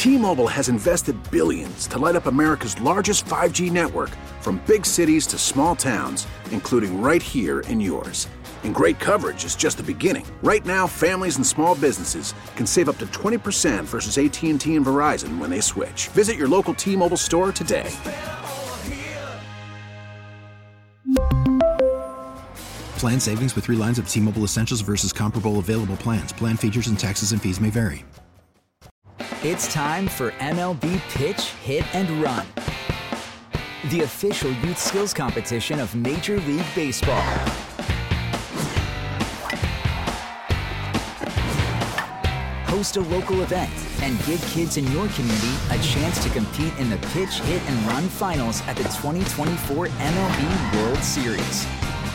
T-Mobile has invested billions to light up America's largest 5G network, from big cities to small towns, including right here in yours. And great coverage is just the beginning. Right now, families and small businesses can save up to 20% versus AT&T and Verizon when they switch. Visit your local T-Mobile store today. Plan savings with 3 lines of T-Mobile Essentials versus comparable available plans. Plan features and taxes and fees may vary. It's time for MLB Pitch, Hit, and Run, the official youth skills competition of Major League Baseball. Host a local event and give kids in your community a chance to compete in the Pitch, Hit, and Run finals at the 2024 MLB World Series.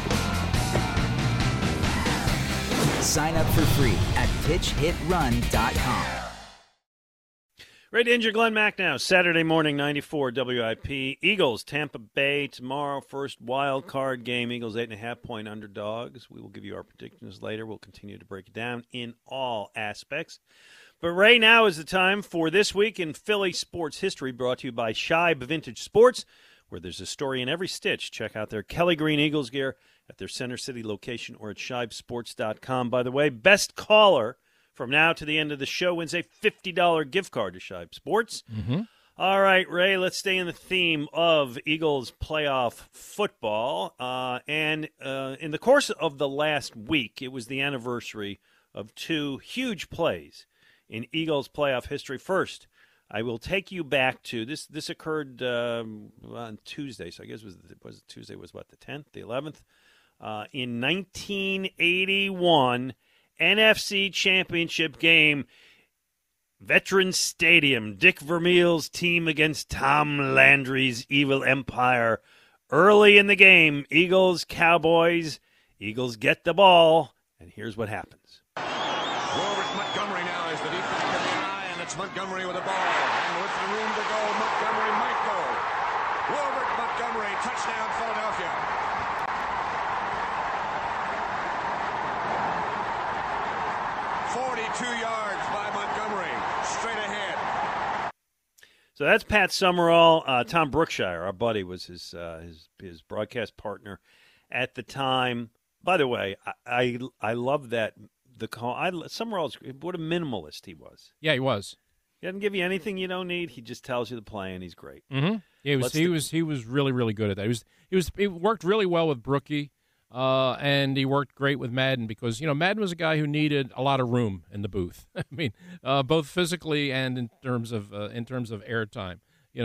Sign up for free at pitchhitrun.com. Ray Dinger, Glenn Macnow, Saturday morning, 94 WIP. Eagles, Tampa Bay tomorrow, first wild card game. Eagles 8.5-point underdogs. We will give you our predictions later. We'll continue to break it down in all aspects. But Ray, now is the time for This Week in Philly Sports History, brought to you by Scheib Vintage Sports, where there's a story in every stitch. Check out their Kelly Green Eagles gear at their Center City location or at scheibsports.com. By the way, best caller from now to the end of the show wins a $50 gift card to Scheib Sports. Mm-hmm. All right, Ray, let's stay in the theme of Eagles playoff football. And in the course of the last week, it was the anniversary of 2 huge plays in Eagles playoff history. First, I will take you back to this occurred on Tuesday, so I guess Tuesday was what, the 10th, the 11th? In 1981, NFC Championship game, Veterans Stadium, Dick Vermeil's team against Tom Landry's Evil Empire. Early in the game, Eagles-Cowboys. Eagles get the ball, and here's what happens. Robert Montgomery now is the deep back of the eye, and it's Montgomery with the ball. And with the room to go, Montgomery might go. Robert Montgomery, touchdown, Philadelphia. Yards by Montgomery, straight ahead. So that's Pat Summerall. Tom Brookshire, our buddy, was his broadcast partner at the time. By the way, I love that the call. Summerall, what a minimalist he was. Yeah, he was. He doesn't give you anything you don't need. He just tells you the play, and he's great. Mm-hmm. Yeah, he was really, really good at that. He worked really well with Brookie. And he worked great with Madden because, Madden was a guy who needed a lot of room in the booth. I mean, both physically and in terms of airtime.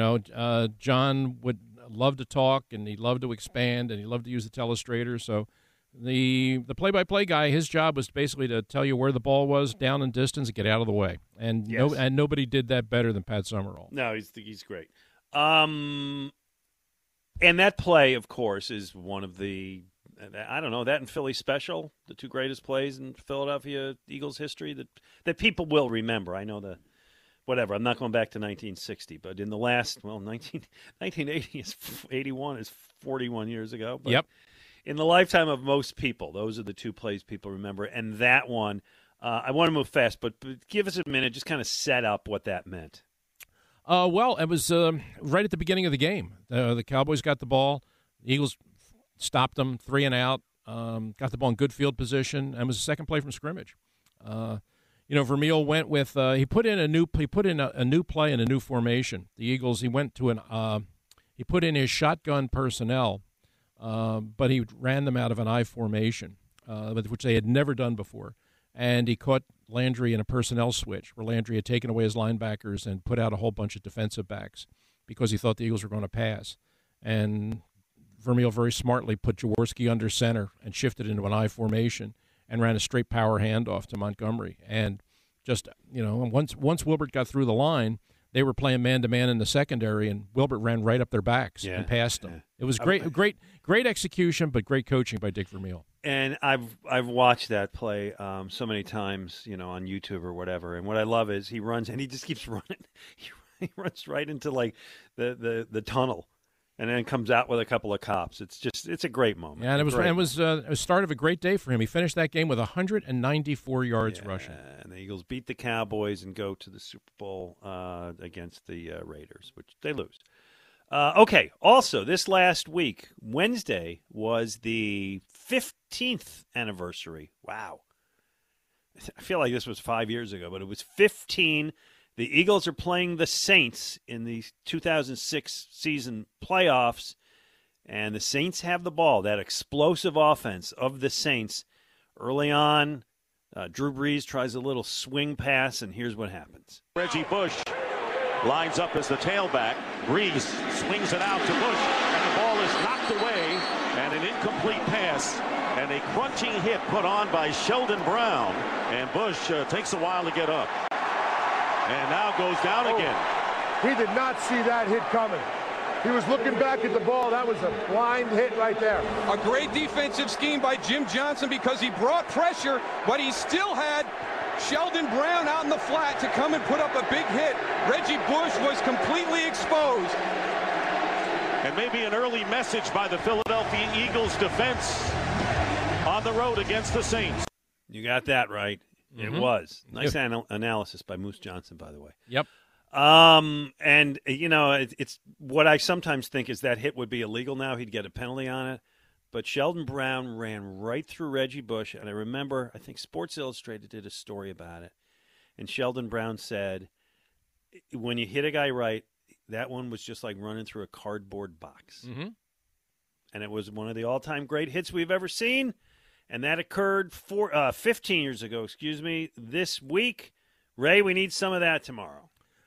John would love to talk, and he loved to expand, and he loved to use the telestrator. So the play-by-play guy, his job was basically to tell you where the ball was, down and distance, and get out of the way. And yes. Nobody did that better than Pat Summerall. No, he's great. And that play, of course, is one of the. I don't know, that and Philly Special, the 2 greatest plays in Philadelphia Eagles history that people will remember. I know whatever, I'm not going back to 1960, but in the last, 1980 81 is 41 years ago. But yep. In the lifetime of most people, those are the 2 plays people remember. And that one, I want to move fast, but give us a minute, just kind of set up what that meant. Well, it was right at the beginning of the game. The Cowboys got the ball. The Eagles stopped them 3 and out, got the ball in good field position, and was the second play from scrimmage. Vermeil went with he put in a new play and a new formation. The Eagles, he put in his shotgun personnel, but he ran them out of an I formation, which they had never done before. And he caught Landry in a personnel switch where Landry had taken away his linebackers and put out a whole bunch of defensive backs because he thought the Eagles were going to pass. And Vermeil very smartly put Jaworski under center and shifted into an I formation and ran a straight power handoff to Montgomery. And just, once Wilbert got through the line, they were playing man-to-man in the secondary, and Wilbert ran right up their backs and passed them. Yeah. It was great execution, but great coaching by Dick Vermeil. And I've watched that play so many times, on YouTube or whatever. And what I love is he runs, and he just keeps running. He runs right into, like, the tunnel. and then comes out with a couple of cops. It's a great moment. Yeah, and it was a start of a great day for him. He finished that game with 194 yards rushing. And the Eagles beat the Cowboys and go to the Super Bowl against the Raiders, which they lose. Okay, also, this last week, Wednesday, was the 15th anniversary. Wow. I feel like this was 5 years ago, but it was 15. The Eagles are playing the Saints in the 2006 season playoffs, and the Saints have the ball, that explosive offense of the Saints. Early on, Drew Brees tries a little swing pass, and here's what happens. Reggie Bush lines up as the tailback. Brees swings it out to Bush, and the ball is knocked away, and an incomplete pass, and a crunching hit put on by Sheldon Brown, and Bush takes a while to get up. And now goes down again. He did not see that hit coming. He was looking back at the ball. That was a blind hit right there. A great defensive scheme by Jim Johnson because he brought pressure, but he still had Sheldon Brown out in the flat to come and put up a big hit. Reggie Bush was completely exposed. And maybe an early message by the Philadelphia Eagles defense on the road against the Saints. You got that right. It was. Nice analysis by Moose Johnson, by the way. Yep. And, you know, it's what I sometimes think is that hit would be illegal now. He'd get a penalty on it. But Sheldon Brown ran right through Reggie Bush. And I remember, I think Sports Illustrated did a story about it. And Sheldon Brown said, when you hit a guy right, that one was just like running through a cardboard box. Mm-hmm. And it was one of the all-time great hits we've ever seen. And that occurred 15 years ago, this week. Ray, we need some of that tomorrow.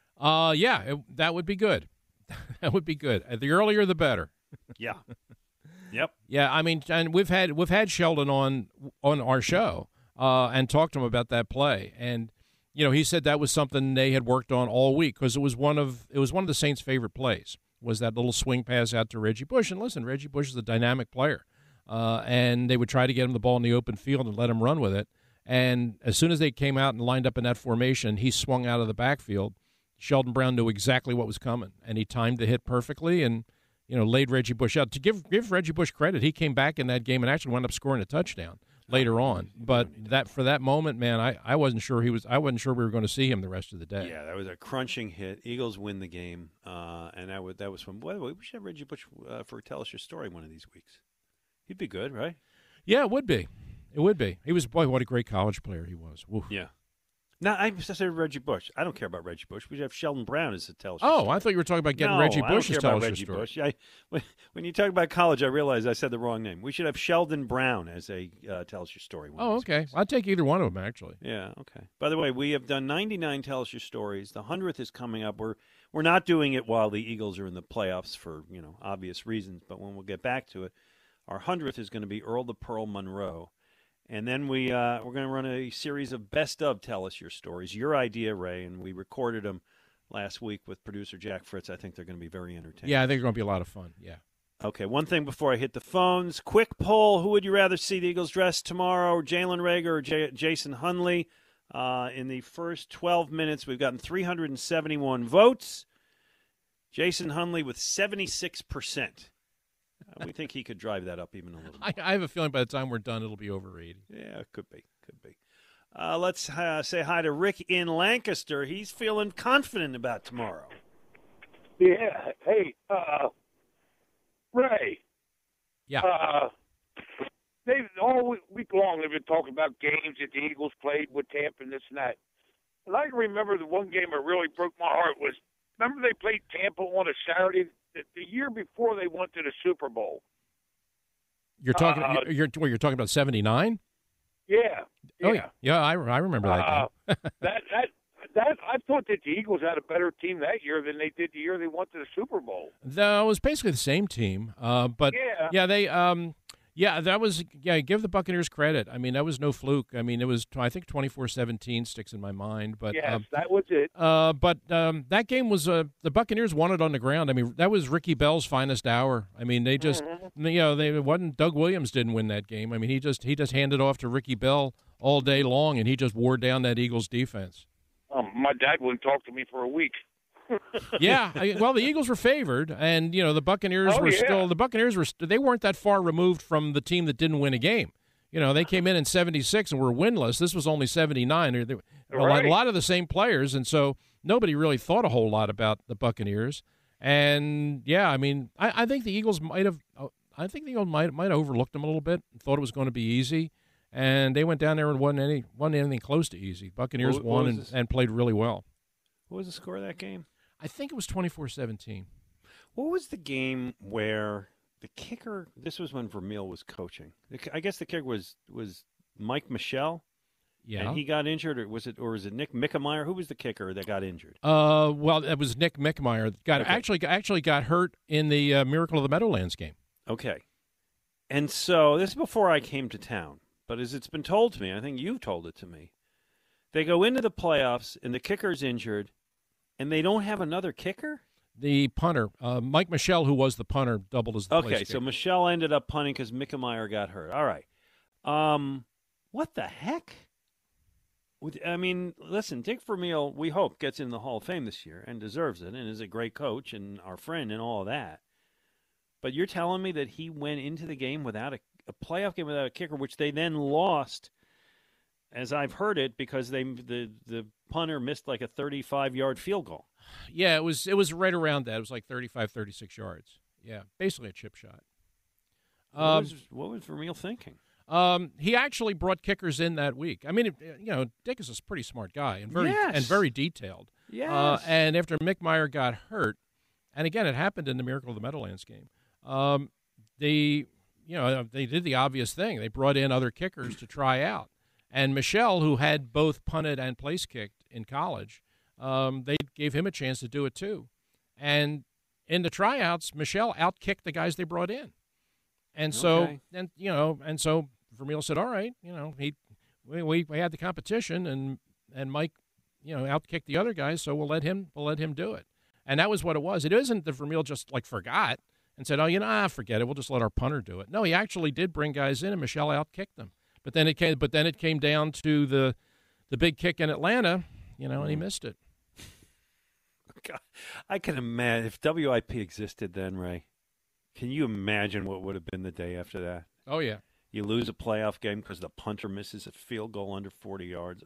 That would be good. That would be good. The earlier, the better. Yeah. Yep. Yeah, I mean, and we've had Sheldon on our show and talked to him about that play, and you know, he said that was something they had worked on all week because it was one of the Saints' favorite plays, was that little swing pass out to Reggie Bush. And listen, Reggie Bush is a dynamic player. And they would try to get him the ball in the open field and let him run with it. And as soon as they came out and lined up in that formation, he swung out of the backfield. Sheldon Brown knew exactly what was coming, and he timed the hit perfectly and, you know, laid Reggie Bush out. To give Reggie Bush credit, he came back in that game and actually wound up scoring a touchdown later on. But for that moment, man, I wasn't sure we were going to see him the rest of the day. Yeah, that was a crunching hit. Eagles win the game, and that was fun. By the way, we should have Reggie Bush for Tell Us Your Story one of these weeks. He'd be good, right? Yeah, it would be. It would be. He was, boy, what a great college player he was. Oof. Yeah. Now, I said Reggie Bush. I don't care about Reggie Bush. We should have Sheldon Brown as a tell us. Oh, I thought you were talking about getting Reggie Bush as tell us your story. Bush. When you talk about college, I realized I said the wrong name. We should have Sheldon Brown as a tell us your story. Oh, okay. I'd take either one of them, actually. Yeah, okay. By the way, we have done 99 tell us your stories. The 100th is coming up. We're not doing it while the Eagles are in the playoffs for, you know, obvious reasons, but when we'll get back to it, our 100th is going to be Earl the Pearl Monroe. And then we're going to run a series of best of Tell Us Your Stories. Your idea, Ray, and we recorded them last week with producer Jack Fritz. I think they're going to be very entertaining. Yeah, I think they're going to be a lot of fun, yeah. Okay, one thing before I hit the phones. Quick poll, who would you rather see the Eagles dress tomorrow, Jalen Reagor or Jason Hundley? In the first 12 minutes, we've gotten 371 votes. Jason Hundley with 76%. We think he could drive that up even a little bit. I have a feeling by the time we're done, it'll be over 80. Yeah, it could be. Let's say hi to Rick in Lancaster. He's feeling confident about tomorrow. Yeah. Hey, Ray. Yeah. They've all week long they've been talking about games that the Eagles played with Tampa and this and that. And I can remember the one game that really broke my heart was, remember they played Tampa on a Saturday the year before they went to the Super Bowl. You're talking. You're talking about 79. Yeah. Oh yeah. I remember that game. that I thought that the Eagles had a better team that year than they did the year they went to the Super Bowl. That was basically the same team, but give the Buccaneers credit. I mean, that was no fluke. I mean, it was, I think 24-17 sticks in my mind. But yes, that was it. But that game was the Buccaneers won it on the ground. I mean, that was Ricky Bell's finest hour. I mean, they just Doug Williams didn't win that game. I mean, he just handed off to Ricky Bell all day long, and he just wore down that Eagles defense. My dad wouldn't talk to me for a week. Yeah, well, the Eagles were favored, and the Buccaneers they weren't that far removed from the team that didn't win a game. They came in 76 and were winless. This was only 79. A lot of the same players, and so nobody really thought a whole lot about the Buccaneers. And yeah, I mean, I think the Eagles might have overlooked them a little bit, thought it was going to be easy, and they went down there and won anything close to easy. Buccaneers won and played really well. What was the score of that game? I think it was 24-17. What was the game where the kicker? This was when Vermeil was coaching. I guess the kicker was Mike Michel. Yeah, and he got injured, or was it Nick Mickemeyer? Who was the kicker that got injured? Well, it was Nick Mickemeyer. Actually got hurt in the Miracle of the Meadowlands game. Okay, and so this is before I came to town, but as it's been told to me, I think you've told it to me. They go into the playoffs, and the kicker's injured, and they don't have another kicker? The punter, Mike Michel, who was the punter, doubled as the place kicker. Okay, so Michel ended up punting because Mickemeyer got hurt. All right. What the heck? I mean, listen, Dick Vermeil, we hope, gets in the Hall of Fame this year and deserves it and is a great coach and our friend and all of that. But you're telling me that he went into the game without a playoff game without a kicker, which they then lost, as I've heard it, because the punter missed like a 35-yard field goal. Yeah, it was right around that. It was like 35, 36 yards. Yeah, basically a chip shot. What was Vermeil thinking? He actually brought kickers in that week. I mean, Dick is a pretty smart guy and very detailed. Yes. And after Mickemeyer got hurt, and again, it happened in the Miracle of the Meadowlands game. They did the obvious thing. They brought in other kickers to try out. And Michel, who had both punted and place kicked in college, they gave him a chance to do it too. And in the tryouts, Michel outkicked the guys they brought in. And so, and so Vermeil said, "All right, we had the competition, and Mike, outkicked the other guys, so we'll let him do it." And that was what it was. It isn't that Vermeil just forgot and said, "Oh, forget it. We'll just let our punter do it." No, he actually did bring guys in, and Michel outkicked them. But then it came down to the big kick in Atlanta, and he missed it. God, I can imagine if WIP existed then, Ray. Can you imagine what would have been the day after that? Oh, yeah. You lose a playoff game because the punter misses a field goal under 40 yards.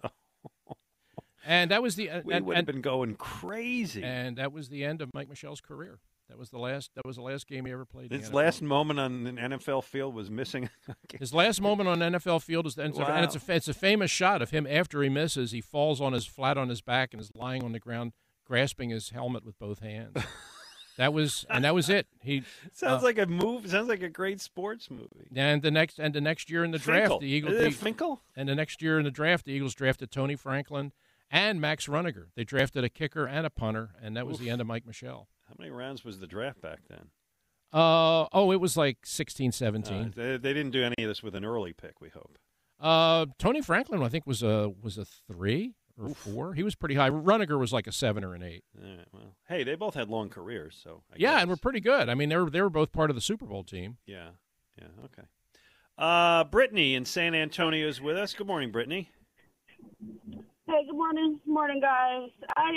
And that was we would have been going crazy. And that was the end of Mike Michel's career. That was the last game he ever played. His last moment on an NFL field was missing. His last moment on an NFL field is, and it's a famous shot of him after he misses. He falls flat on his back and is lying on the ground, grasping his helmet with both hands. That was it. He sounds like a movie. Sounds like a great sports movie. And the next year in the draft, the Eagles. Finkel? And the next year in the draft, the Eagles drafted Tony Franklin and Max Runniger. They drafted a kicker and a punter, and that was the end of Mike Michel. How many rounds was the draft back then? It was like 16, 17. They didn't do any of this with an early pick, we hope. Tony Franklin, I think, was a 3 or 4. He was pretty high. Runniger was like a 7 or an 8. Well, hey, they both had long careers, so I guess. And were pretty good. I mean, they were both part of the Super Bowl team. Yeah, okay. Brittany in San Antonio is with us. Good morning, Brittany. Hey, good morning. Morning, guys.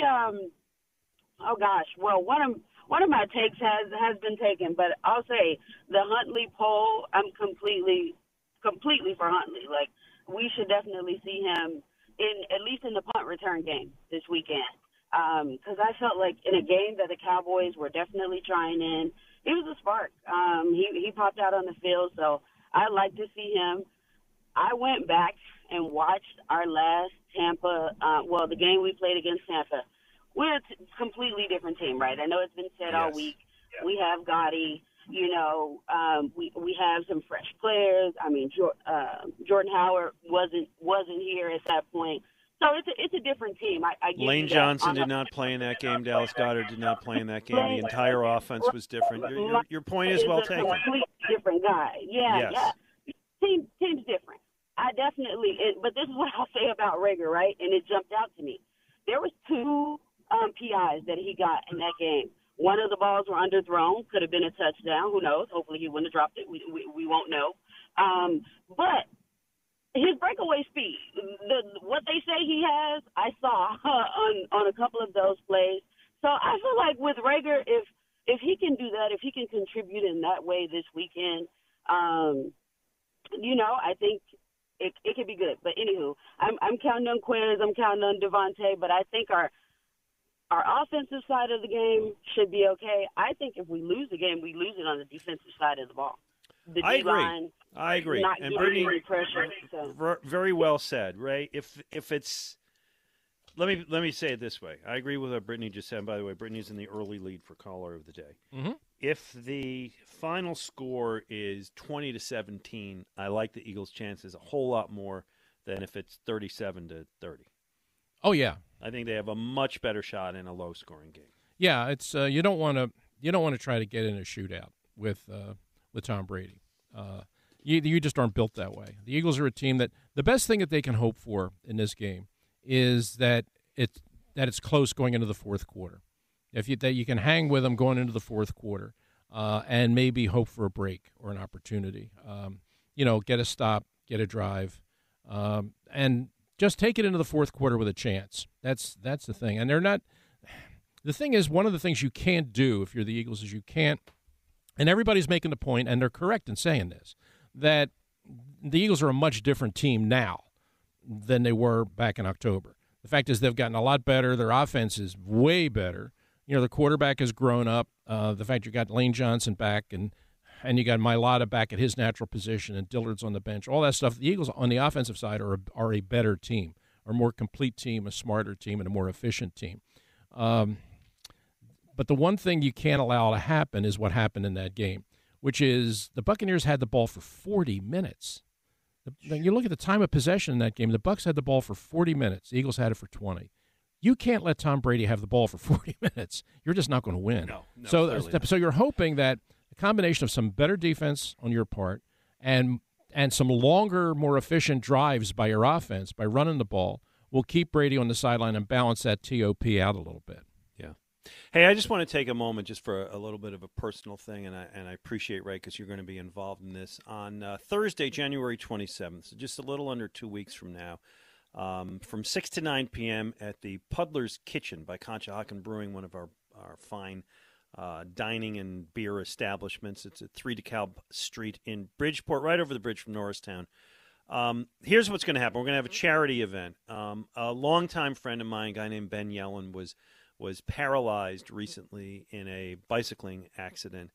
Well, one of my takes has been taken, but I'll say the Huntley poll, I'm completely for Huntley. Like, we should definitely see him at least in the punt return game this weekend. Because I felt like in a game that the Cowboys were definitely trying in, he was a spark. He popped out on the field, so I'd like to see him. I went back and watched our last Tampa, the game we played against Tampa. We're a completely different team, right? I know it's been said all week. Yes. We have Gotti. We have some fresh players. I mean, Jordan Howard wasn't here at that point. So it's a different team. I Lane Johnson did not play in that game. Dallas Goedert did not play in that game. The entire offense was different. Your point is well taken. Completely different guy. Yeah. Team's different. I definitely. But this is what I'll say about Rager, right? And it jumped out to me. There was 2 PIs that he got in that game. One of the balls were underthrown. Could have been a touchdown. Who knows? Hopefully he wouldn't have dropped it. We won't know. But his breakaway speed, what they say he has, I saw on a couple of those plays. So I feel like with Rager, if he can do that, if he can contribute in that way this weekend, I think it could be good. But anywho, I'm counting on Quiz, I'm counting on Devontae, but I think our offensive side of the game should be okay. I think if we lose the game, we lose it on the defensive side of the ball. I agree. Not and getting Brittany, any pressure. So. Very well said, Ray. If it's let me say it this way. I agree with what Brittany just said. And by the way, Brittany's in the early lead for caller of the day. Mm-hmm. If the final score is 20-17, I like the Eagles' chances a whole lot more than if it's 37-30. Oh yeah, I think they have a much better shot in a low-scoring game. Yeah, it's you don't want to try to get in a shootout with Tom Brady. You just aren't built that way. The Eagles are a team that the best thing that they can hope for in this game is that it's close going into the fourth quarter. That you can hang with them going into the fourth quarter, and maybe hope for a break or an opportunity. Get a stop, get a drive, and just take it into the fourth quarter with a chance. That's the thing. And they're not. The thing is, one of the things you can't do if you're the Eagles is you can't. And everybody's making the point, and they're correct in saying this, that the Eagles are a much different team now than they were back in October. The fact is they've gotten a lot better. Their offense is way better. The quarterback has grown up. The fact you got Lane Johnson back and you got Mailata back at his natural position and Dillard's on the bench, all that stuff. The Eagles on the offensive side are a better team, are a more complete team, a smarter team, and a more efficient team. But the one thing you can't allow to happen is what happened in that game, which is the Buccaneers had the ball for 40 minutes. You look at the time of possession in that game, the Bucs had the ball for 40 minutes. The Eagles had it for 20. You can't let Tom Brady have the ball for 40 minutes. You're just not going to win. No, so you're hoping that a combination of some better defense on your part and some longer, more efficient drives by your offense, by running the ball, will keep Brady on the sideline and balance that TOP out a little bit. Hey, I just want to take a moment just for a little bit of a personal thing, and I appreciate, Ray, because you're going to be involved in this. On Thursday, January 27th, so just a little under 2 weeks from now, from 6 to 9 p.m. at the Puddler's Kitchen by Conshohocken Brewing, one of our fine dining and beer establishments. It's at 3 DeKalb Street in Bridgeport, right over the bridge from Norristown. Here's what's going to happen. We're going to have a charity event. A longtime friend of mine, a guy named Ben Yellen, was paralyzed recently in a bicycling accident.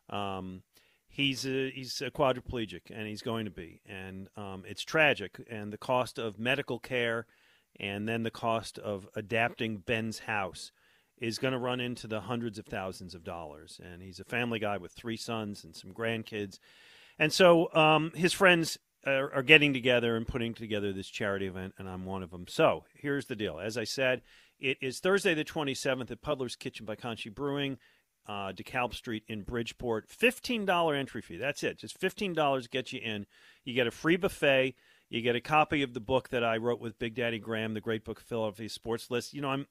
He's a quadriplegic, and he's going to be. And it's tragic. And the cost of medical care and then the cost of adapting Ben's house is going to run into the hundreds of thousands of dollars. And he's a family guy with 3 sons and some grandkids. And so his friends are getting together and putting together this charity event, and I'm one of them. So here's the deal. As I said, it is Thursday the 27th at Puddler's Kitchen by Conchi Brewing, DeKalb Street in Bridgeport. $15 entry fee. That's it. Just $15 gets you in. You get a free buffet. You get a copy of the book that I wrote with Big Daddy Graham, The Great Book of Philadelphia Sports List. I'm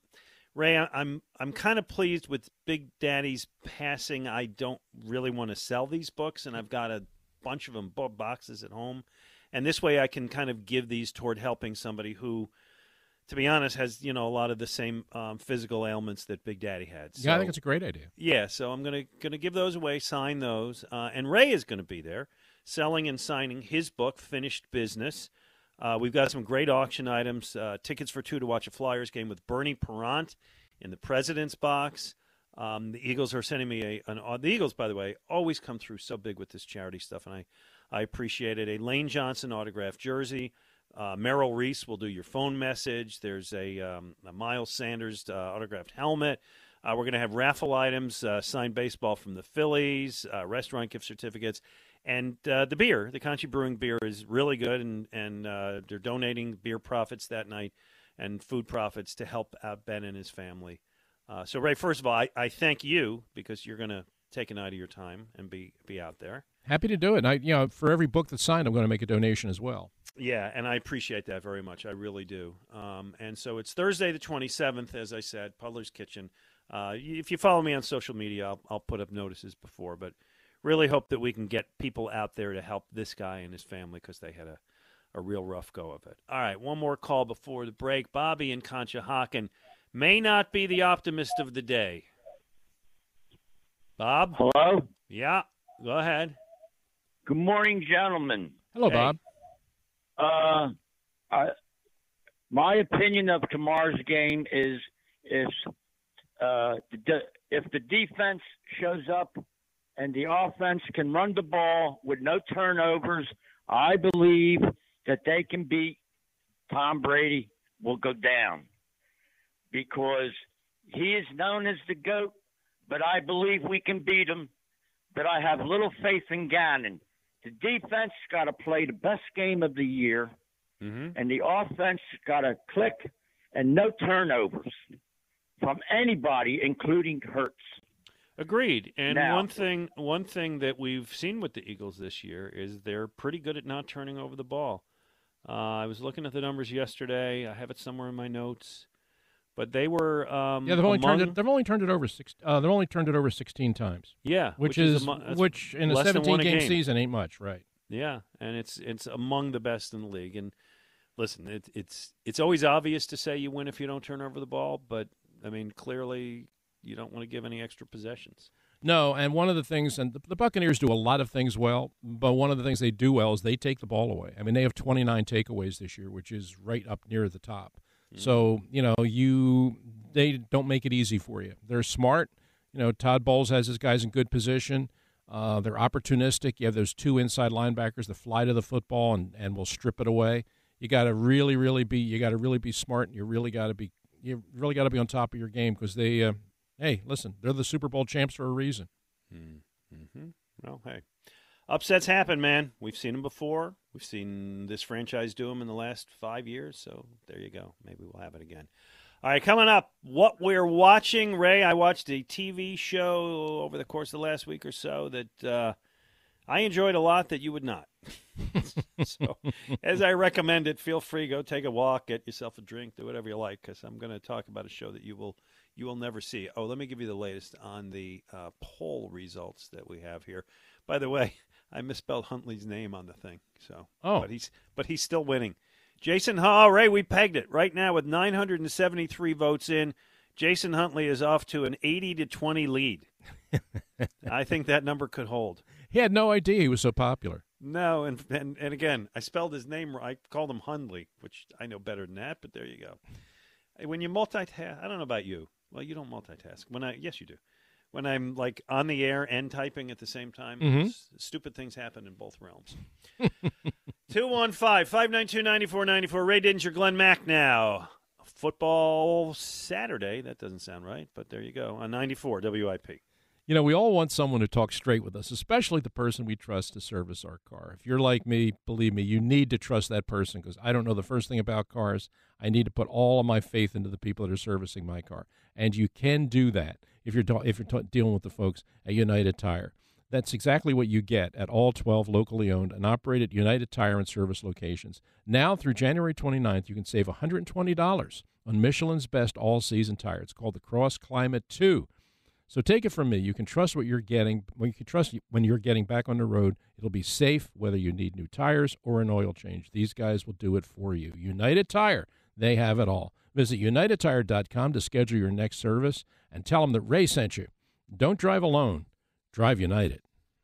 kind of pleased with Big Daddy's passing. I don't really want to sell these books, and I've got a bunch of them boxes at home. And this way I can kind of give these toward helping somebody who, to be honest, has, a lot of the same physical ailments that Big Daddy had. So, yeah, I think it's a great idea. Yeah, so I'm gonna give those away, sign those. And Ray is going to be there selling and signing his book, Finished Business. We've got some great auction items, tickets for 2 to watch a Flyers game with Bernie Parent in the President's Box. The Eagles are sending me the Eagles, by the way, always come through so big with this charity stuff, and I appreciate it. A Lane Johnson autographed jersey. Merrill Reese will do your phone message. There's a Miles Sanders autographed helmet. We're going to have raffle items, signed baseball from the Phillies, restaurant gift certificates, and the beer. The Conchi Brewing beer is really good, and they're donating beer profits that night and food profits to help out Ben and his family. So, Ray, first of all, I thank you because you're going to take a night of your time and be out there. Happy to do it. And for every book that's signed, I'm going to make a donation as well. Yeah, and I appreciate that very much. I really do. And so it's Thursday the 27th, as I said, Puddler's Kitchen. If you follow me on social media, I'll put up notices before. But really hope that we can get people out there to help this guy and his family because they had a real rough go of it. All right, one more call before the break. Bobby in Conshohocken. may not be the optimist of the day. Bob? Hello? Yeah, go ahead. Good morning, gentlemen. Hello, Hey. Bob. My opinion of tomorrow's game is if the defense shows up and the offense can run the ball with no turnovers, I believe that they can beat Tom Brady will go down because he is known as the GOAT, but I believe we can beat him. But I have little faith in Gannon. The defense got to play the best game of the year, and the offense got to click and no turnovers from anybody, including Hurts. Agreed. And Now, one thing that we've seen with the Eagles this year is they're pretty good at not turning over the ball. I was looking at the numbers yesterday. I have it somewhere in my notes, but they were They've only turned it over 16 times. Yeah, which in a 17-game season ain't much, right? Yeah, and it's among the best in the league. And listen, it's always obvious to say you win if you don't turn over the ball, but I mean clearly you don't want to give any extra possessions. No, and one of the things, and the Buccaneers do a lot of things well, but one of the things they do well is they take the ball away. I mean, they have 29 takeaways this year, which is right up near the top. So, they don't make it easy for you. They're smart. Todd Bowles has his guys in good position. They're opportunistic. You have those two inside linebackers that fly to the football and will strip it away. You got to really be smart, and you really got to be on top of your game because they hey, listen, they're the Super Bowl champs for a reason. Mm-hmm. Well, hey, upsets happen, man. We've seen them before. We've seen this franchise do them in the last 5 years, so there you go. Maybe we'll have it again. All right, coming up, what we're watching. Ray, I watched a TV show over the course of the last week or so that I enjoyed a lot that you would not. So, as I recommend it, feel free, go take a walk, get yourself a drink, do whatever you like, because I'm going to talk about a show that you will never see. Oh, let me give you the latest on the poll results that we have here. By the way, I misspelled Huntley's name on the thing. So, but he's still winning. Jason, Ray, we pegged it right now with 973 votes in. Jason Huntley is off to an 80-20 lead. I think that number could hold. He had no idea he was so popular. No, and again, I spelled his name. I called him Hundley, which I know better than that. But there you go. When you multitask, I don't know about you. Well, you don't multitask. Yes, you do. When I'm like on the air and typing at the same time, stupid things happen in both realms. 215-592-9494. Ray Didinger, Glenn Mack now. Football Saturday. That doesn't sound right, but there you go. On 94 WIP. We all want someone to talk straight with us, especially the person we trust to service our car. If you're like me, believe me, you need to trust that person because I don't know the first thing about cars. I need to put all of my faith into the people that are servicing my car. And you can do that if you're dealing with the folks at United Tire. That's exactly what you get at all 12 locally owned and operated United Tire and Service locations. Now through January 29th, you can save $120 on Michelin's best all-season tire. It's called the Cross Climate 2. So take it from me. You can trust what you're getting. When you're getting back on the road, it'll be safe whether you need new tires or an oil change. These guys will do it for you. United Tire, they have it all. Visit UnitedTire.com to schedule your next service and tell them that Ray sent you. Don't drive alone. Drive United.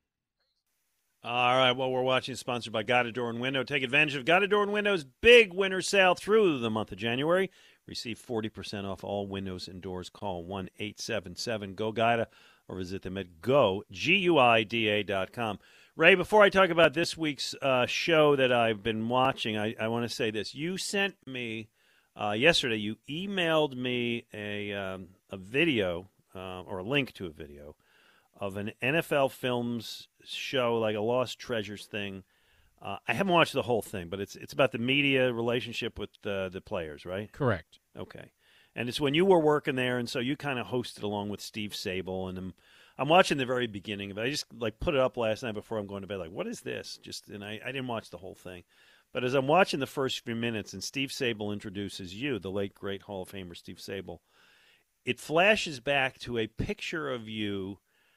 All right, well, we're watching is sponsored by Guided Door and Window. Take advantage of Guided Door and Window's big winter sale through the month of January. Receive 40% off all windows and doors. Call 1-877-GO-GUIDA or visit them at GUIDA.com. Ray, before I talk about this week's show that I've been watching, I want to say this. You sent me yesterday, you emailed me a video or a link to a video of an NFL Films show, like a Lost Treasures thing. I haven't watched the whole thing, but it's about the media relationship with the players, right? Correct. Okay. And it's when you were working there, and so you kind of hosted along with Steve Sable, and I'm watching the very beginning of it. I just put it up last night before I'm going to bed, what is this? And I didn't watch the whole thing. But as I'm watching the first few minutes, and Steve Sable introduces you, the late, great Hall of Famer Steve Sable, it flashes back to a picture of you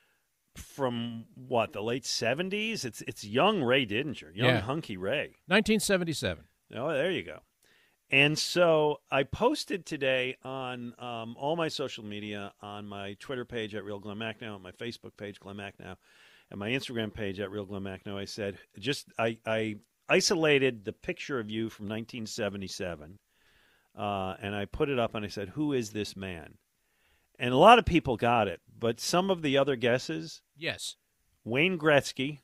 from the late 70s? It's young Ray Didinger, hunky Ray. 1977. Oh, there you go. And so I posted today on all my social media, on my Twitter page at Real Glenn Macnow, on my Facebook page, Glenn Macnow, and my Instagram page at Real Glenn Macnow. I said, I isolated the picture of you from 1977, and I put it up, and I said, who is this man? And a lot of people got it, but some of the other guesses, Yes. Wayne Gretzky,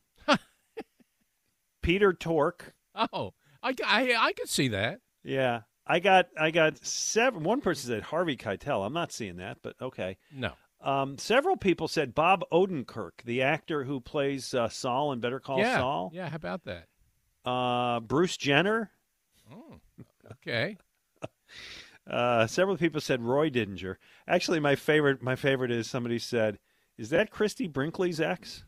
Peter Tork. Oh, I could see that. Yeah, I got seven. One person said Harvey Keitel. I'm not seeing that, but okay. No. Several people said Bob Odenkirk, the actor who plays Saul in Better Call Saul. Yeah, how about that? Bruce Jenner. Oh, okay. Several people said Roy Didinger. Actually, my favorite is somebody said, "Is that Christy Brinkley's ex?"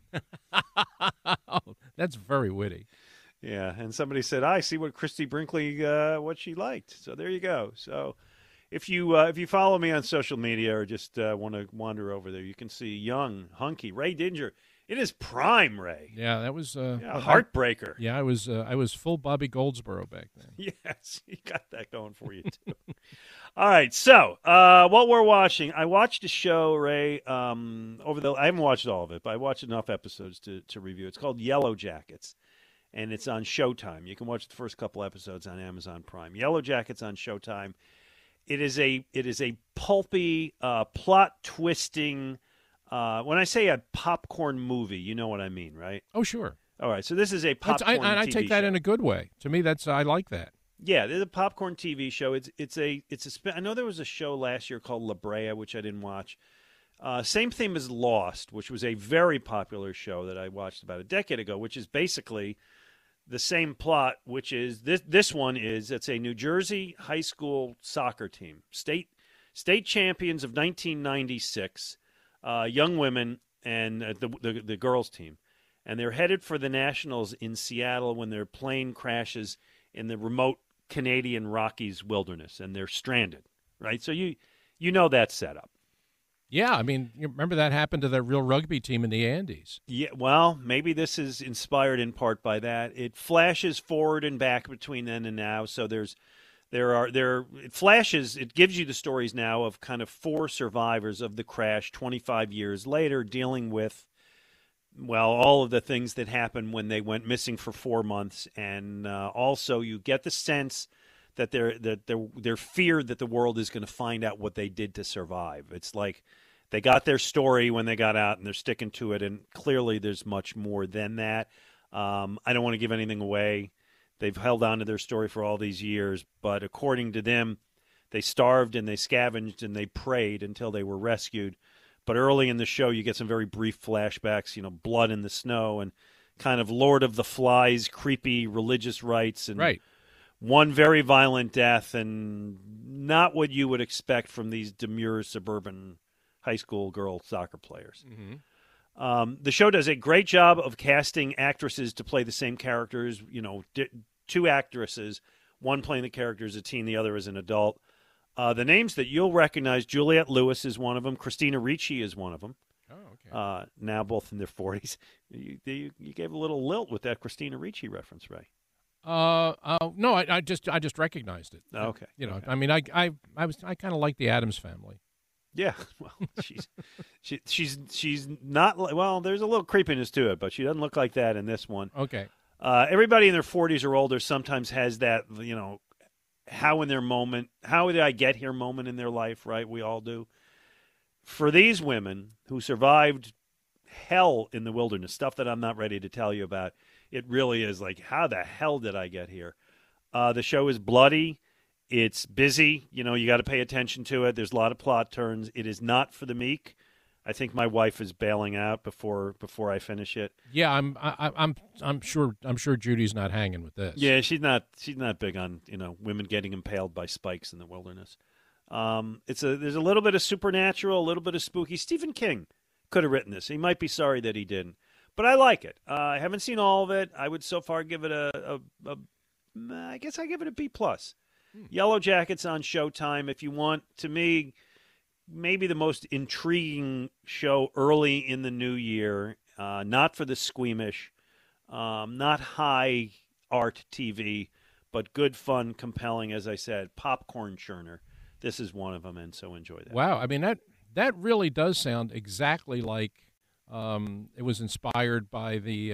Oh, that's very witty. Yeah, and somebody said, "I see what Christy Brinkley what she liked." So there you go. So if you follow me on social media or just want to wander over there, you can see young, hunky Ray Didinger in his prime. Ray. Yeah, that was a heartbreaker. Yeah, I was full Bobby Goldsboro back then. Yes, you got that going for you too. All right, so what we're watching, I watched a show, Ray. I haven't watched all of it, but I watched enough episodes to review. It's called Yellow Jackets. And it's on Showtime. You can watch the first couple episodes on Amazon Prime. Yellow Jackets on Showtime. It is a pulpy, plot-twisting. When I say a popcorn movie, you know what I mean, right? Oh, sure. All right, so this is a popcorn TV I take that show. in a good way. To me, I like that. Yeah, it's a popcorn TV show. I know there was a show last year called La Brea, which I didn't watch. Same theme as Lost, which was a very popular show that I watched about a decade ago, which is basically the same plot, which is this one is it's a New Jersey high school soccer team, state champions of 1996, young women and the girls team, and they're headed for the Nationals in Seattle when their plane crashes in the remote Canadian Rockies wilderness, and they're stranded. Right, so you know that setup. Yeah, I mean, you remember that happened to the real rugby team in the Andes. Yeah, well, maybe this is inspired in part by that. It flashes forward and back between then and now, so it flashes. It gives you the stories now of kind of four survivors of the crash 25 years later, dealing with, well, all of the things that happened when they went missing for 4 months, and also you get the sense that they're feared that the world is going to find out what they did to survive. It's like they got their story when they got out, and they're sticking to it, and clearly there's much more than that. I don't want to give anything away. They've held on to their story for all these years, but according to them, they starved and they scavenged and they prayed until they were rescued. But early in the show, you get some very brief flashbacks, blood in the snow and kind of Lord of the Flies, creepy religious rites, and right. One very violent death, and not what you would expect from these demure suburban high school girl soccer players. Mm-hmm. The show does a great job of casting actresses to play the same characters. Two actresses, one playing the character as a teen, the other as an adult. The names that you'll recognize, Juliette Lewis is one of them. Christina Ricci is one of them. Oh, okay. Now both in their 40s. You gave a little lilt with that Christina Ricci reference, Ray. No, I just recognized it. Oh, okay. Okay. I mean, I kind of like the Addams Family. Yeah, well, she's not. Well, there's a little creepiness to it, but she doesn't look like that in this one. Okay. Everybody in their 40s or older sometimes has that, how in their moment, how did I get here moment in their life, right? We all do. For these women who survived hell in the wilderness, stuff that I'm not ready to tell you about, it really is like, how the hell did I get here? The show is bloody. It's busy. You got to pay attention to it. There's a lot of plot turns. It is not for the meek. I think my wife is bailing out before I finish it. Yeah, I'm sure Judy's not hanging with this. Yeah, she's not big on women getting impaled by spikes in the wilderness. There's a little bit of supernatural, a little bit of spooky. Stephen King could have written this. He might be sorry that he didn't. But I like it. I haven't seen all of it. I would so far give it I guess I give it a B+. Yellow Jackets on Showtime. If you want, to me, maybe the most intriguing show early in the new year. Not for the squeamish, not high art TV, but good, fun, compelling, as I said, popcorn churner. This is one of them, and so enjoy that. Wow. I mean, that really does sound exactly like it was inspired by the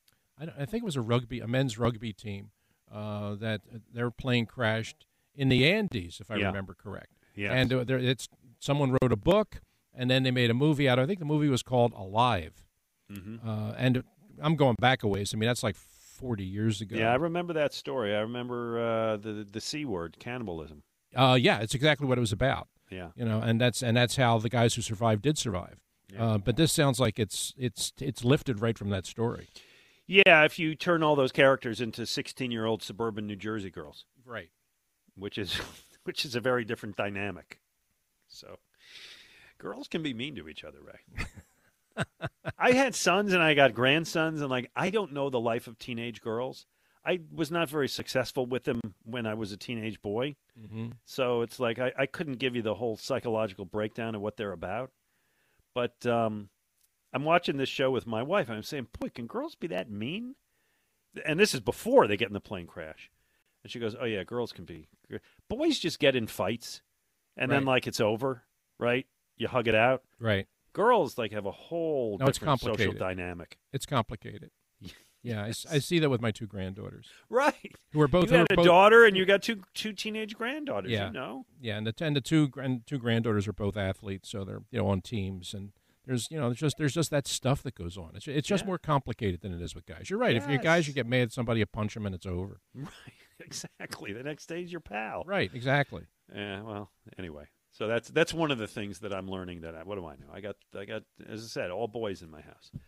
I think it was a men's rugby team that their plane crashed in the Andes, if I remember correct. Yeah. And someone wrote a book, and then they made a movie out of it. I think the movie was called Alive. Mm-hmm. And I'm going back a ways. I mean, that's like 40 years ago. Yeah, I remember that story. I remember the C word, cannibalism. Yeah, it's exactly what it was about. Yeah. And that's how the guys who survived did survive. Yeah. But this sounds like it's lifted right from that story. Yeah, if you turn all those characters into 16-year-old suburban New Jersey girls. Right. Which is a very different dynamic. So, girls can be mean to each other, Ray. I had sons and I got grandsons, and I don't know the life of teenage girls. I was not very successful with them when I was a teenage boy. Mm-hmm. So it's like I couldn't give you the whole psychological breakdown of what they're about. But I'm watching this show with my wife, and I'm saying, boy, can girls be that mean? And this is before they get in the plane crash. And she goes, oh, yeah, girls can be. Boys just get in fights, and then, it's over, right? You hug it out. Right. Girls, have a whole different social dynamic. It's complicated. Yeah, I see that with my two granddaughters. Right. Who are both. You had a daughter, and you got two teenage granddaughters. Yeah. You know. Yeah, and the two granddaughters are both athletes, so they're on teams, and there's just that stuff that goes on. It's just more complicated than it is with guys. You're right. Yes. If you're guys, you get mad at somebody, you punch them, and it's over. Right. Exactly. The next day's your pal. Right. Exactly. Yeah. Well. Anyway. So that's one of the things that I'm learning. What do I know? I got as I said, all boys in my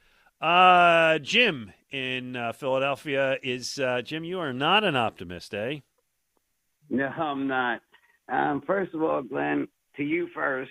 house. Jim in Philadelphia is Jim. You are not an optimist, eh? No, I'm not. First of all, Glenn, to you first.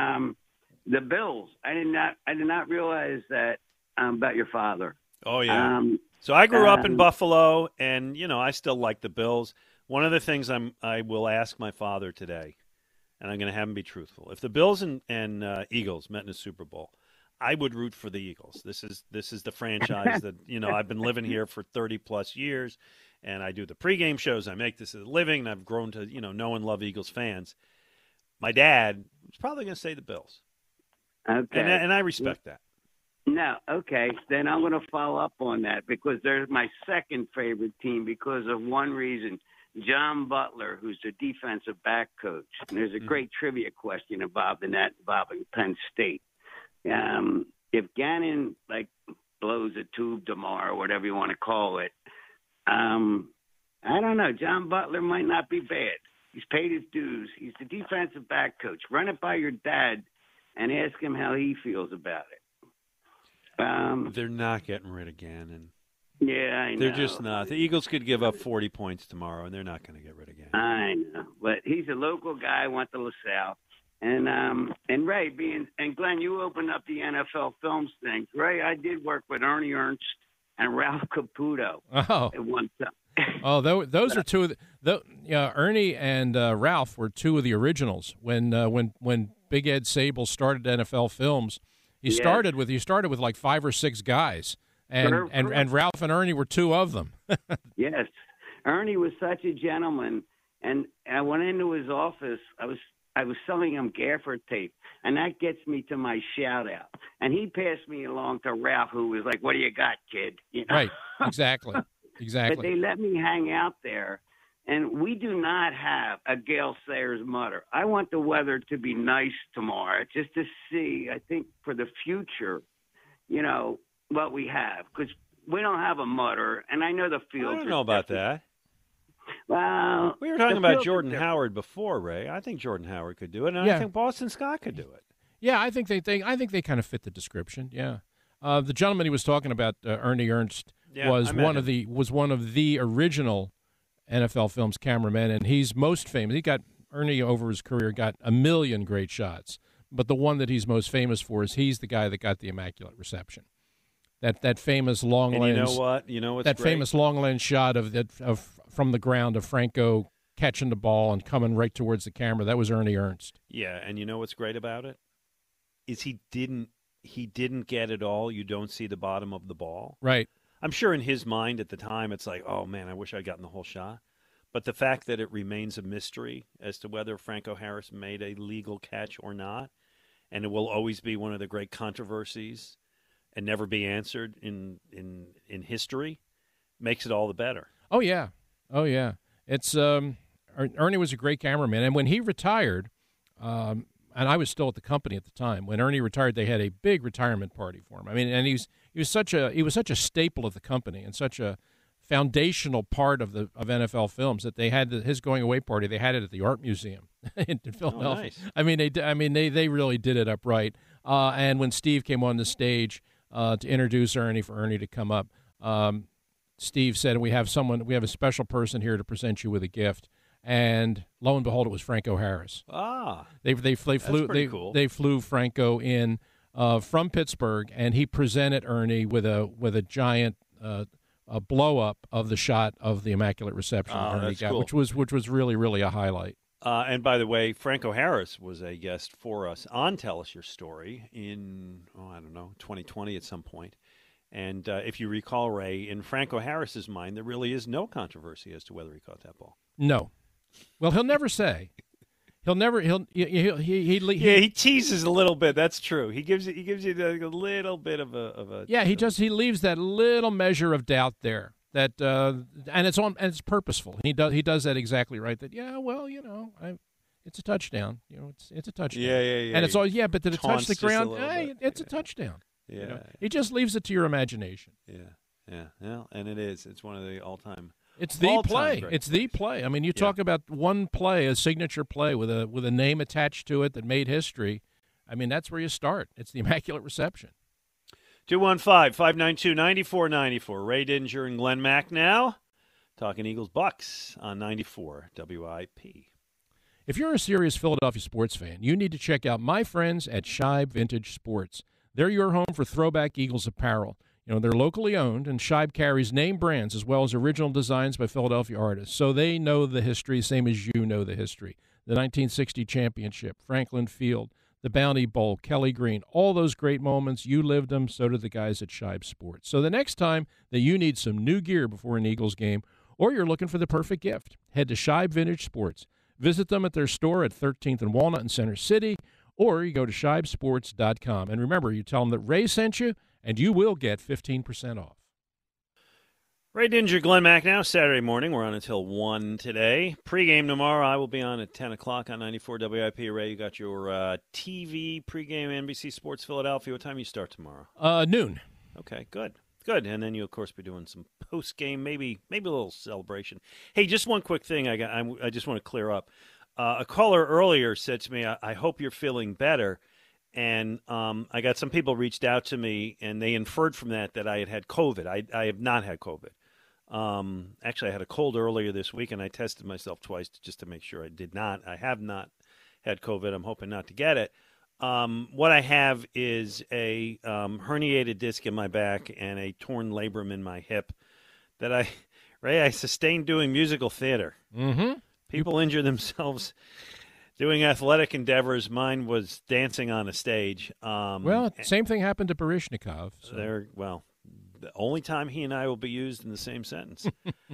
The Bills. I did not realize that about your father. Oh yeah. So I grew up in Buffalo, and I still like the Bills. One of the things I will ask my father today, and I'm going to have him be truthful. If the Bills and Eagles met in a Super Bowl, I would root for the Eagles. This is the franchise that I've been living here for 30 plus years, and I do the pregame shows. I make this a living, and I've grown to know and love Eagles fans. My dad was probably going to say the Bills. Okay, and I respect that. No, okay. Then I'm going to follow up on that because they're my second favorite team because of one reason. John Butler, who's the defensive back coach. And there's a great trivia question involving Penn State. If Gannon blows a tube tomorrow, or whatever you want to call it, I don't know. John Butler might not be bad. He's paid his dues. He's the defensive back coach. Run it by your dad and ask him how he feels about it. They're not getting rid of Gannon. Yeah, I know. They're just not. The Eagles could give up 40 points tomorrow, and they're not going to get rid of Gannon. I know, but he's a local guy. Went to LaSalle, and Ray and Glenn, you opened up the NFL Films thing. Ray, I did work with Ernie Ernst and Ralph Caputo at one time. Oh, those are two of the Ernie and Ralph were two of the originals when Big Ed Sable started NFL Films. He started with like 5 or 6 guys, and Ralph and Ernie were 2 of them. Yes, Ernie was such a gentleman, and I went into his office. I was selling him gaffer tape, and that gets me to my shout out. And he passed me along to Ralph, who was like, "What do you got, kid?" Right, exactly. But they let me hang out there. And we do not have a Gale Sayers mutter. I want the weather to be nice tomorrow just to see, I think, for the future, what we have. Because we don't have a mutter, and I know the fields. I don't know about that. Well, we were talking about Jordan Howard before, Ray. I think Jordan Howard could do it, and I think Boston Scott could do it. Yeah, I think they kind of fit the description. Yeah, the gentleman he was talking about, Ernie Ernst, was one of the original NFL Films cameramen, and he's most famous. Ernie over his career got a million great shots, but the one that he's most famous for is he's the guy that got the Immaculate Reception. That famous long lens. You know what? What's that great? Famous long lens shot of from the ground of Franco catching the ball and coming right towards the camera. That was Ernie Ernst. Yeah, and you know what's great about it? Is he didn't get it all. You don't see the bottom of the ball. Right. I'm sure in his mind at the time it's like, oh, man, I wish I'd gotten the whole shot. But the fact that it remains a mystery as to whether Franco Harris made a legal catch or not, and it will always be one of the great controversies and never be answered in history, makes it all the better. Oh, yeah. It's Ernie was a great cameraman, and when he retired, and I was still at the company at the time, when Ernie retired, they had a big retirement party for him. I mean, and he was such a staple of the company and such a foundational part of NFL films that they had his going away party. They had it at the Art Museum in Philadelphia. Oh, nice. I mean, they really did it up right. And when Steve came on the stage to introduce Ernie, for Ernie to come up, Steve said, we have a special person here to present you with a gift. And lo and behold, it was Franco Harris. They flew Franco in from Pittsburgh, and he presented Ernie with a giant a blow up of the shot of the Immaculate Reception Ernie got, cool. which was really, really a highlight. And by the way, Franco Harris was a guest for us on Tell Us Your Story in 2020 at some point. And if you recall, Ray, in Franco Harris's mind, there really is no controversy as to whether he caught that ball. No. Well, he'll never say. He teases a little bit. That's true. He gives you a little bit of a. Yeah, he leaves that little measure of doubt there. That and it's purposeful. He does that exactly right. That it's a touchdown. It's a touchdown. Yeah. And it's all but did it touch the ground? It's a touchdown. Yeah. He just leaves it to your imagination. Yeah. Well, and it is. It's one of the all-time. It's the play. It's the play. I mean, you talk about one play, a signature play with a name attached to it that made history. I mean, that's where you start. It's the Immaculate Reception. 215-592-9494. Ray Didinger and Glenn Mack now talking Eagles-Bucks on 94 WIP. If you're a serious Philadelphia sports fan, you need to check out my friends at Scheib Vintage Sports. They're your home for throwback Eagles apparel. They're locally owned, and Scheib carries name brands as well as original designs by Philadelphia artists. So they know the history, same as you know the history. The 1960 championship, Franklin Field, the Bounty Bowl, Kelly Green, all those great moments. You lived them, so did the guys at Scheib Sports. So the next time that you need some new gear before an Eagles game, or you're looking for the perfect gift, head to Scheib Vintage Sports. Visit them at their store at 13th and Walnut in Center City, or you go to ScheibSports.com. And remember, you tell them that Ray sent you, and you will get 15% off. Ray Didinger, Glenn Mack now, Saturday morning. We're on until 1 today. Pre-game tomorrow, I will be on at 10 o'clock on 94 WIP. Ray, you got your TV pre-game NBC Sports Philadelphia. What time you start tomorrow? Noon. Okay, good. And then you'll, of course, be doing some post-game, maybe a little celebration. Hey, just one quick thing I just want to clear up. A caller earlier said to me, I hope you're feeling better. And I got some people reached out to me, and they inferred from that I had COVID. I have not had COVID. Actually, I had a cold earlier this week, and I tested myself twice just to make sure I did not. I have not had COVID. I'm hoping not to get it. What I have is a herniated disc in my back and a torn labrum in my hip that I sustained doing musical theater. Mm-hmm. People injure themselves doing athletic endeavors. Mine was dancing on a stage. Same thing happened to Baryshnikov. So. The only time he and I will be used in the same sentence.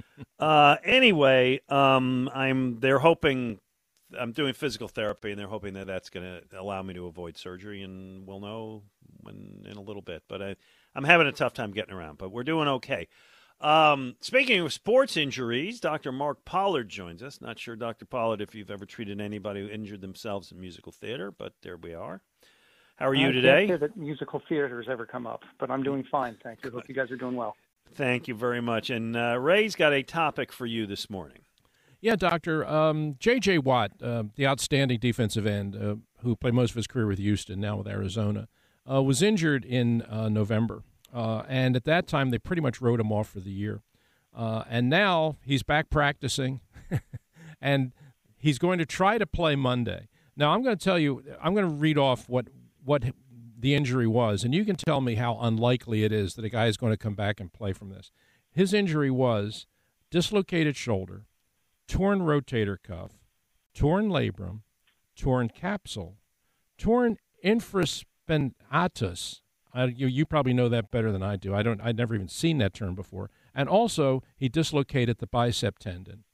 Anyway, they're hoping I'm doing physical therapy, and they're hoping that that's going to allow me to avoid surgery, and we'll know in a little bit. But I'm having a tough time getting around, but we're doing okay. Speaking of sports injuries, Dr. Mark Pollard joins us. Not sure, Dr. Pollard, if you've ever treated anybody who injured themselves in musical theater, but there we are. How are you today? I can't say that musical theater has ever come up, but I'm doing fine, thank you. Hope you guys are doing well. Thank you very much. And Ray's got a topic for you this morning. Yeah, Doctor. J.J. Watt, the outstanding defensive end who played most of his career with Houston, now with Arizona, was injured in November. And at that time, they pretty much wrote him off for the year. And now he's back practicing, and he's going to try to play Monday. Now, I'm going to tell you, I'm going to read off what the injury was, and you can tell me how unlikely it is that a guy is going to come back and play from this. His injury was dislocated shoulder, torn rotator cuff, torn labrum, torn capsule, torn infraspinatus. You probably know that better than I do. I'd never even seen that term before. And also, he dislocated the bicep tendon.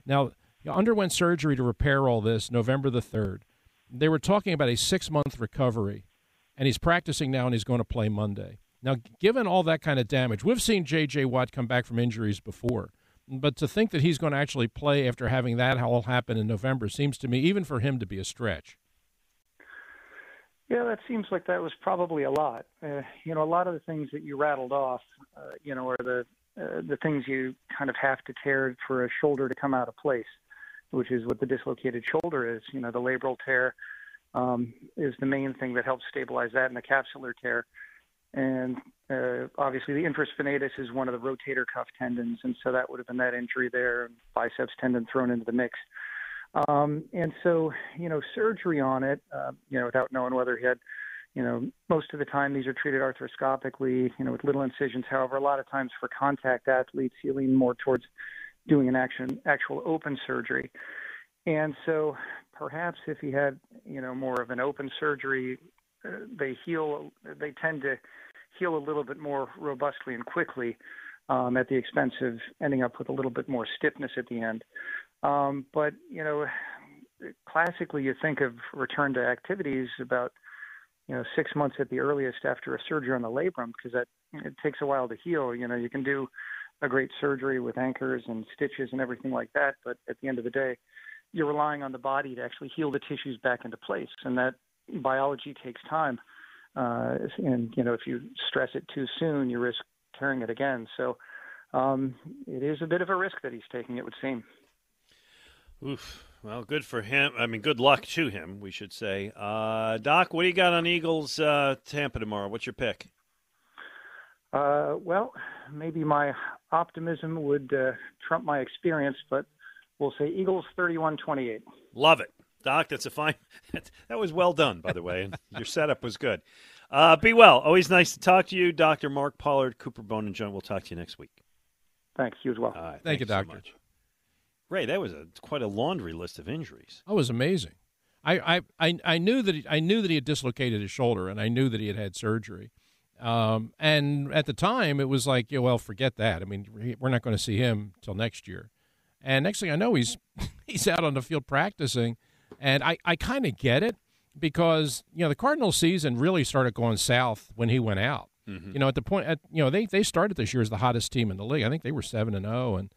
Now, he underwent surgery to repair all this November the 3rd. They were talking about a 6-month recovery, and he's practicing now, and he's going to play Monday. Now, given all that kind of damage, we've seen J.J. Watt come back from injuries before, but to think that he's going to actually play after having that all happen in November seems to me, even for him, to be a stretch. Yeah, that seems like that was probably a lot. A lot of the things that you rattled off, are the things you kind of have to tear for a shoulder to come out of place, which is what the dislocated shoulder is. The labral tear is the main thing that helps stabilize that, and the capsular tear. And obviously the infraspinatus is one of the rotator cuff tendons, and so that would have been that injury there, biceps tendon thrown into the mix. And so, surgery on it, without knowing whether he had, most of the time these are treated arthroscopically, with little incisions. However, a lot of times for contact athletes, you lean more towards doing an actual open surgery. And so perhaps if he had, more of an open surgery, they tend to heal a little bit more robustly and quickly at the expense of ending up with a little bit more stiffness at the end. But, classically you think of return to activities about, 6 months at the earliest after a surgery on the labrum, because it takes a while to heal. You can do a great surgery with anchors and stitches and everything like that, but at the end of the day, you're relying on the body to actually heal the tissues back into place, and that biology takes time. And, if you stress it too soon, you risk tearing it again. So it is a bit of a risk that he's taking, it would seem. Oof. Well, good for him. I mean, good luck to him, we should say. Doc, what do you got on Eagles Tampa tomorrow? What's your pick? Well, maybe my optimism would trump my experience, but we'll say Eagles 31-28. Love it. Doc, that's a fine – that was well done, by the way, and your setup was good. Be well. Always nice to talk to you. Dr. Mark Pollard, Cooper Bone and Joint. We'll talk to you next week. Thanks. You as well. Thank you, Doctor. So much. Ray, that was quite a laundry list of injuries. That was amazing. I knew that he had dislocated his shoulder, and I knew that he had had surgery. And at the time, it was like, well, forget that. I mean, we're not going to see him till next year. And next thing I know, he's out on the field practicing. And I kind of get it because, the Cardinals season really started going south when he went out. Mm-hmm. At the point, they started this year as the hottest team in the league. I think they were 7-0, and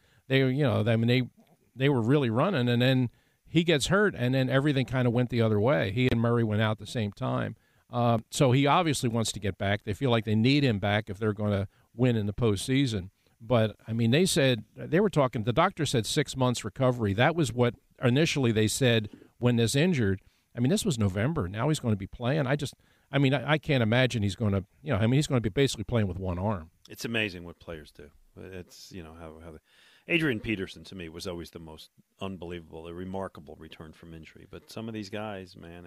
they were really running. And then he gets hurt, and then everything kind of went the other way. He and Murray went out at the same time. So he obviously wants to get back. They feel like they need him back if they're going to win in the postseason. But, I mean, the doctor said 6 months recovery. That was what initially they said when this injured. I mean, this was November. Now he's going to be playing. I can't imagine he's going to, he's going to be basically playing with one arm. It's amazing what players do. It's, how Adrian Peterson, to me, was always the most unbelievable, a remarkable return from injury. But some of these guys, man,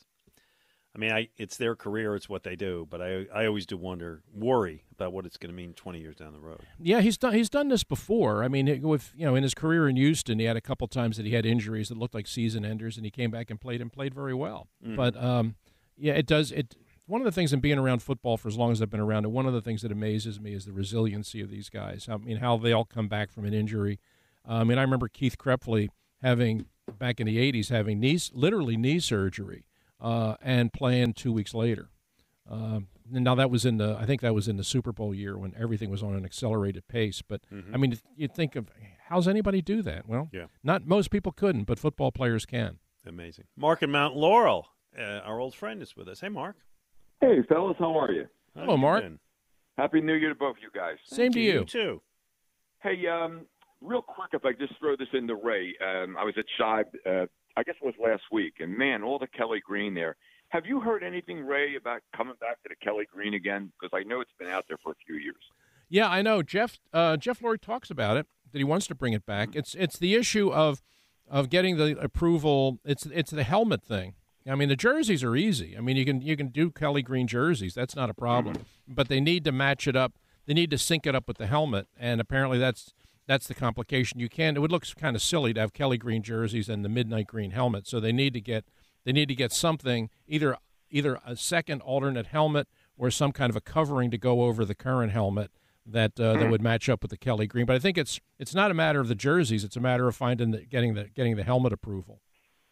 it's their career, it's what they do. But I always do worry about what it's going to mean 20 years down the road. Yeah, he's done this before. I mean, in his career in Houston, he had a couple times that he had injuries that looked like season enders, and he came back and played very well. Mm-hmm. But it does. One of the things in being around football for as long as I've been around it, one of the things that amazes me is the resiliency of these guys. I mean, how they all come back from an injury. I remember Keith Krepfle having, back in the 80s, having literally knee surgery and playing 2 weeks later. Now that was I think that was in the Super Bowl year when everything was on an accelerated pace. But, mm-hmm. I mean, you'd think of, how's anybody do that? Well, yeah. Not most people couldn't, but football players can. Amazing. Mark in Mount Laurel, our old friend, is with us. Hey, Mark. Hey, fellas, how are you? Hello, Mark. Happy New Year to both of you guys. Same to you. You too. Hey, real quick, if I just throw this into Ray, I was at Shibe, I guess it was last week, and man, all the Kelly Green there. Have you heard anything, Ray, about coming back to the Kelly Green again? Because I know it's been out there for a few years. Yeah, I know. Jeff Lurie talks about it, that he wants to bring it back. It's the issue of getting the approval. It's the helmet thing. I mean, the jerseys are easy. I mean, you can do Kelly Green jerseys. That's not a problem. Mm-hmm. But they need to match it up. They need to sync it up with the helmet, and apparently that's the complication. It would look kind of silly to have Kelly Green jerseys and the midnight green helmet. So they need to get something, either a second alternate helmet or some kind of a covering to go over the current helmet that would match up with the Kelly green. But I think it's not a matter of the jerseys; it's a matter of getting the helmet approval.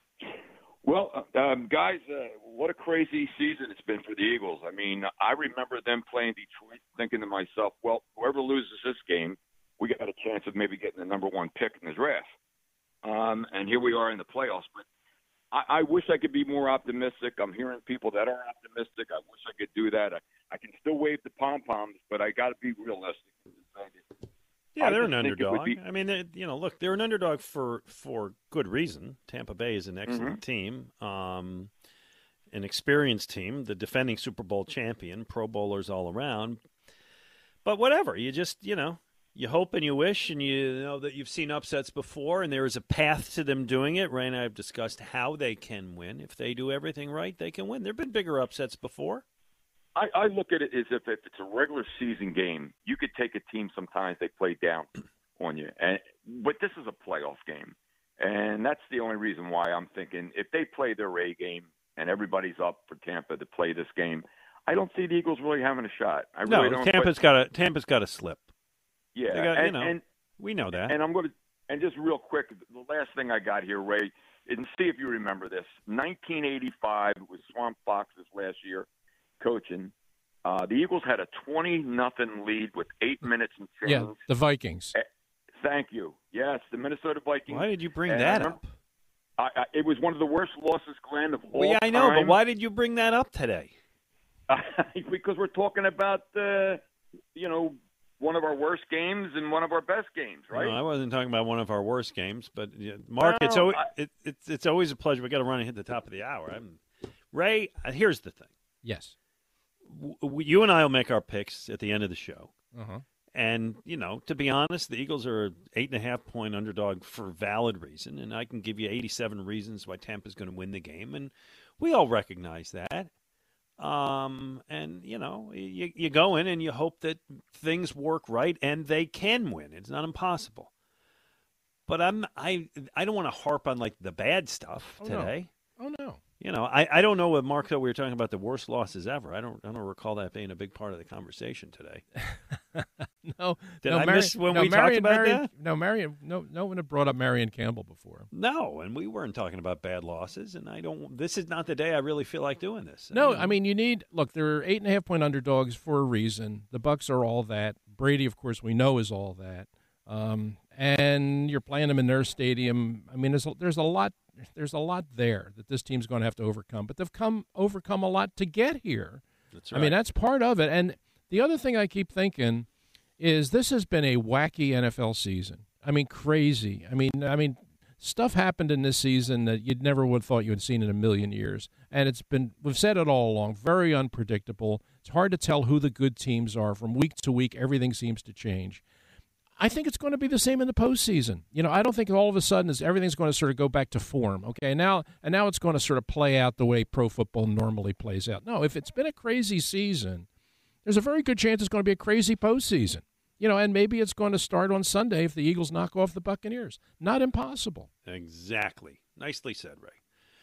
Well, guys, what a crazy season it's been for the Eagles. I mean, I remember them playing Detroit, thinking to myself, well, whoever loses this game, we got a chance of maybe getting the number one pick in the draft. And here we are in the playoffs. But I wish I could be more optimistic. I'm hearing people that are optimistic. I wish I could do that. I can still wave the pom-poms, but I got to be realistic. Yeah, they're an underdog. I mean, look, they're an underdog for good reason. Tampa Bay is an excellent team, an experienced team, the defending Super Bowl champion, Pro Bowlers all around. But whatever, you just, you hope and you wish, and you know that you've seen upsets before, and there is a path to them doing it. Ray and I have discussed how they can win. If they do everything right, they can win. There have been bigger upsets before. I look at it as if it's a regular season game, you could take a team sometimes they play down on you. But this is a playoff game, and that's the only reason why I'm thinking if they play their A game and everybody's up for Tampa to play this game, I don't see the Eagles really having a shot. I really don't. Tampa's got to slip. Yeah, and we know that. And just real quick, the last thing I got here, Ray, and see if you remember this. 1985 was Swamp Fox's last year coaching. The Eagles had a 20-0 lead with 8 minutes and change. Yeah, the Vikings. Thank you. Yes, the Minnesota Vikings. Why did you bring that up? It was one of the worst losses, Glenn, of all time. Yeah, I know, but why did you bring that up today? Because we're talking about, one of our worst games and one of our best games, right? No, I wasn't talking about one of our worst games, but Mark, it's always a pleasure. We got to run and hit the top of the hour. Ray, here's the thing. Yes. You and I will make our picks at the end of the show. Uh-huh. And, to be honest, the Eagles are an 8.5-point underdog for valid reason, and I can give you 87 reasons why Tampa's going to win the game, and we all recognize that. And, you go in and you hope that things work right and they can win. It's not impossible. But I don't want to harp on, the bad stuff today. Oh, no. I don't know what Mark thought we were talking about the worst losses ever. I don't recall that being a big part of the conversation today. No. Did I miss when we talked about that? No, no one had brought up Marion Campbell before. No, and we weren't talking about bad losses, and this is not the day I really feel like doing this. No, I mean, they're 8.5-point underdogs for a reason. The Bucs are all that. Brady, of course, we know is all that. And you're playing them in their stadium. I mean, there's a lot there that this team's going to have to overcome. But they've overcome a lot to get here. That's right. I mean, that's part of it. And the other thing I keep thinking is this has been a wacky NFL season. I mean, crazy. I mean, stuff happened in this season that you'd never would have thought you had seen in a million years. And we've said it all along, very unpredictable. It's hard to tell who the good teams are. From week to week, everything seems to change. I think it's going to be the same in the postseason. I don't think all of a sudden everything's going to sort of go back to form. Okay, now it's going to sort of play out the way pro football normally plays out. No, if it's been a crazy season, there's a very good chance it's going to be a crazy postseason. And maybe it's going to start on Sunday if the Eagles knock off the Buccaneers. Not impossible. Exactly. Nicely said, Ray.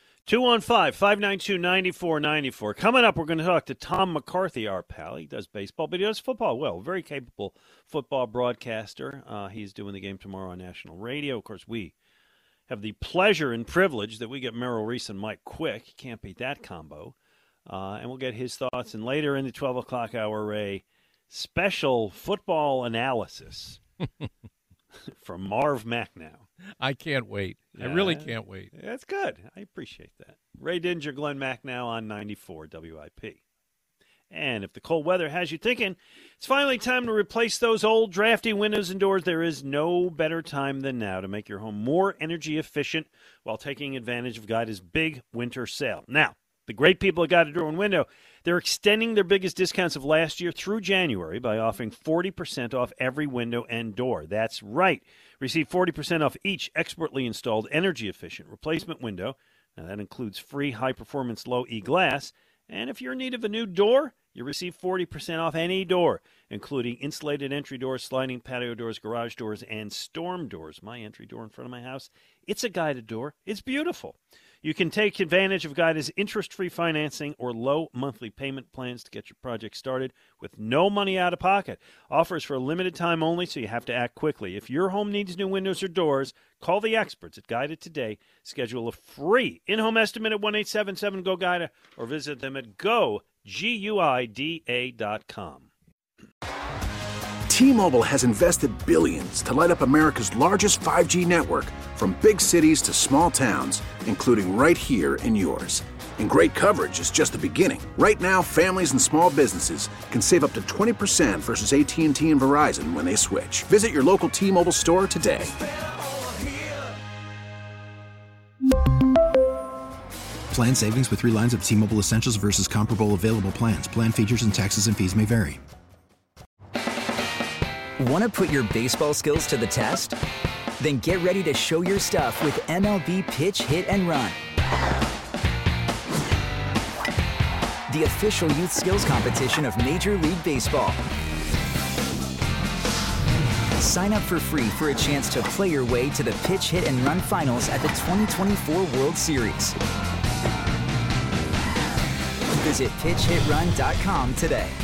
215-592-9494. Coming up, we're going to talk to Tom McCarthy, our pal. He does baseball, but he does football well. Very capable football broadcaster. He's doing the game tomorrow on national radio. Of course, we have the pleasure and privilege that we get Merrill Reese and Mike Quick. You can't beat that combo. And we'll get his thoughts. And later in the 12 o'clock hour, Ray, special football analysis from Marv Macnow. I can't wait. I really can't wait. That's good. I appreciate that. Ray Dinger, Glenn Macnow on 94 WIP. And if the cold weather has you thinking, it's finally time to replace those old drafty windows and doors. There is no better time than now to make your home more energy efficient while taking advantage of Guida's big winter sale. Now, the great people at Guida Door and Window, they're extending their biggest discounts of last year through January by offering 40% off every window and door. That's right. Receive 40% off each expertly installed energy-efficient replacement window. Now, that includes free high-performance low-E glass. And if you're in need of a new door, you receive 40% off any door, including insulated entry doors, sliding patio doors, garage doors, and storm doors. My entry door in front of my house, it's a guided door. It's beautiful. You can take advantage of Guida's interest-free financing or low monthly payment plans to get your project started with no money out of pocket. Offers for a limited time only, so you have to act quickly. If your home needs new windows or doors, call the experts at Guida today. Schedule a free in-home estimate at 1-877-GO-GUIDA or visit them at GUIDA.com. T-Mobile has invested billions to light up America's largest 5G network, from big cities to small towns, including right here in yours. And great coverage is just the beginning. Right now, families and small businesses can save up to 20% versus AT&T and Verizon when they switch. Visit your local T-Mobile store today. Plan savings with 3 lines of T-Mobile Essentials versus comparable available plans. Plan features and taxes and fees may vary. Want to put your baseball skills to the test? Then get ready to show your stuff with MLB Pitch Hit and Run, the official youth skills competition of Major League Baseball. Sign up for free for a chance to play your way to the Pitch Hit and Run finals at the 2024 World Series. Visit pitchhitrun.com today.